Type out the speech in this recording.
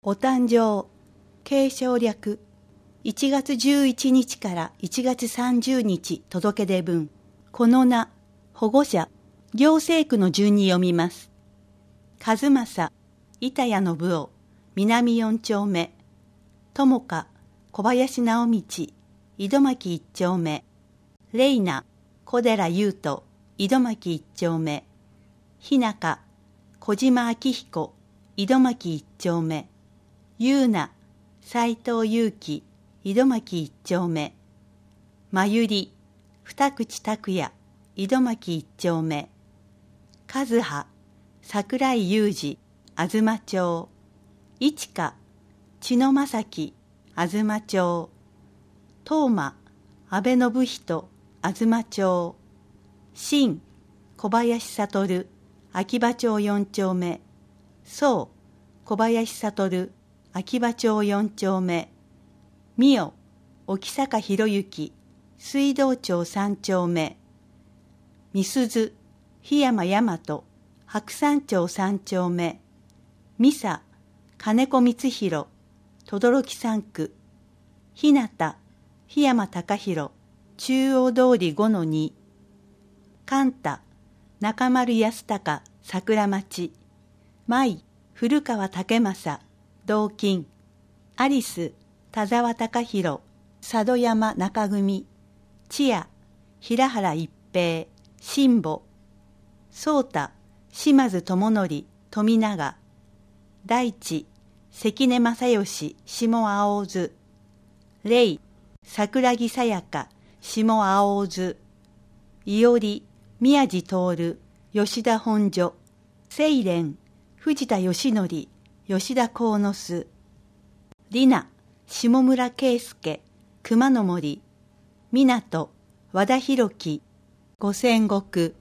お誕生、継承略、1月11日から1月30日届け出分、この名、保護者、行政区の順に読みます。和正、板谷信夫、南4丁目、友香、小林直道、井戸巻1丁目、玲奈、小寺優斗、井戸巻1丁目、日中、小島明彦、井戸巻1丁目、優奈、斉藤祐樹、井戸巻1丁目、まゆり、二口拓也、井戸巻1丁目、和葉、桜井裕二、東町、一花、千野正樹、東町、東馬、安倍信人、東町、新、小林悟、秋葉町4丁目、宋、小林悟、秋葉町4丁目、美代、沖坂博之、水道町3丁目、美鈴、檜山大和、白山町3丁目、美佐、金子光弘、等々力3区、日向、檜山隆弘、中央通り5-2、寛太、中丸康隆、桜町、舞、古川武正、同金、アリス、田沢隆弘、佐渡山中組、千谷、平原一平、辛坊、宗太、島津智則、富永、大地、関根正義、下青津、霊、桜木さやか、下青津、伊織、宮地徹、吉田本所、清廉、藤田義則、吉田幸之助、里奈、下村圭介、熊野森、湊、和田弘樹、五千石、